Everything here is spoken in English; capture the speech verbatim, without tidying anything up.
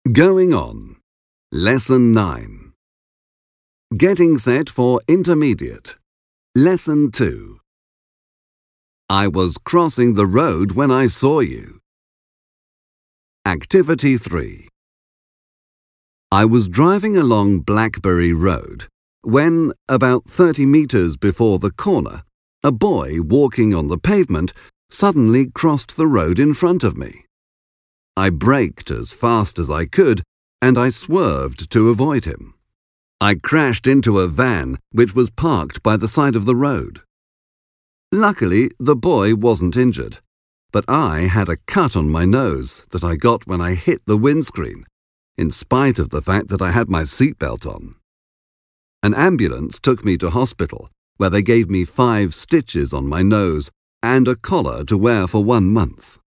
Going on. Lesson nine. Getting set for intermediate. Lesson two. I was crossing the road when I saw you. Activity three. I was driving along Blackberry Road when, about thirty metres before the corner, a boy walking on the pavement suddenly crossed the road in front of me. I braked as fast as I could and I swerved to avoid him. I crashed into a van which was parked by the side of the road. Luckily, the boy wasn't injured, but I had a cut on my nose that I got when I hit the windscreen, in spite of the fact that I had my seatbelt on. An ambulance took me to hospital, where they gave me five stitches on my nose and a collar to wear for one month.